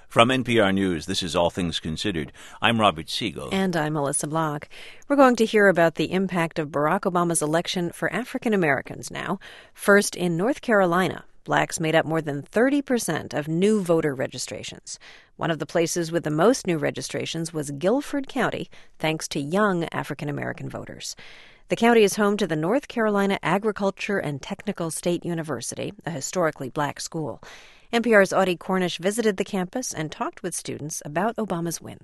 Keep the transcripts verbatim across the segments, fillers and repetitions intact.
From N P R News, this is All Things Considered. I'm Robert Siegel. And I'm Melissa Block. We're going to hear about the impact of Barack Obama's election for African Americans now. First, in North Carolina, blacks made up more than thirty percent of new voter registrations. One of the places with the most new registrations was Guilford County, thanks to young African American voters. The county is home to the North Carolina Agriculture and Technical State University, a historically black school. N P R's Audie Cornish visited the campus and talked with students about Obama's win.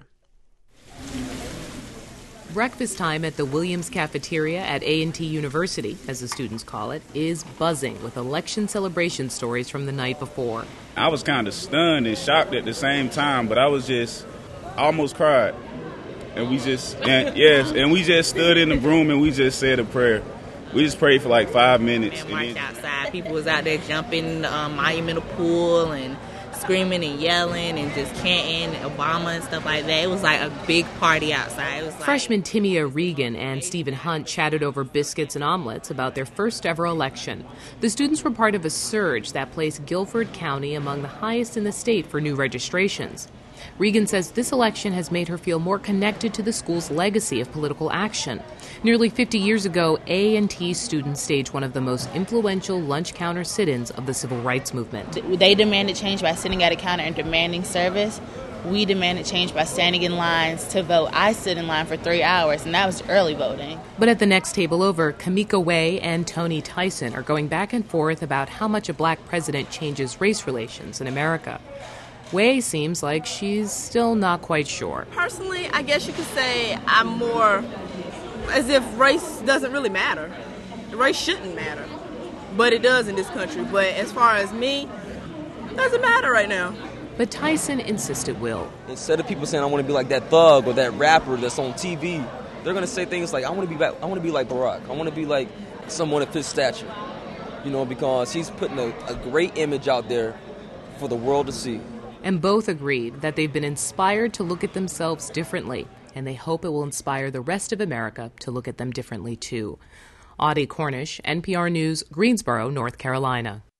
Breakfast time at the Williams Cafeteria at A and T University, as the students call it, is buzzing with election celebration stories from the night before. I was kind of stunned and shocked at the same time, but I was just I almost cried. And we just, and, yes, and we just stood in the room and we just said a prayer. We just prayed for like five minutes. And marched outside. People was out there jumping the um, monumental pool and screaming and yelling and just chanting Obama and stuff like that. It was like a big party outside. It was like Freshman Timia Regan and Stephen Hunt chatted over biscuits and omelets about their first ever election. The students were part of a surge that placed Guilford County among the highest in the state for new registrations. Regan says this election has made her feel more connected to the school's legacy of political action. Nearly fifty years ago, A and T students staged one of the most influential lunch counter sit-ins of the civil rights movement. They demanded change by sitting at a counter and demanding service. We demanded change by standing in lines to vote. I stood in line for three hours, and that was early voting. But at the next table over, Kamika Way and Tony Tyson are going back and forth about how much a black president changes race relations in America. Way seems like she's still not quite sure. Personally, I guess you could say I'm more as if race doesn't really matter. Race shouldn't matter, but it does in this country. But as far as me, it doesn't matter right now. But Tyson insists it will. Instead of people saying I want to be like that thug or that rapper that's on T V, they're going to say things like I want to be back, I want to be like Barack. I want to be like someone of his stature. You know, because he's putting a, a great image out there for the world to see. And both agreed that they've been inspired to look at themselves differently, and they hope it will inspire the rest of America to look at them differently, too. Audie Cornish, N P R News, Greensboro, North Carolina.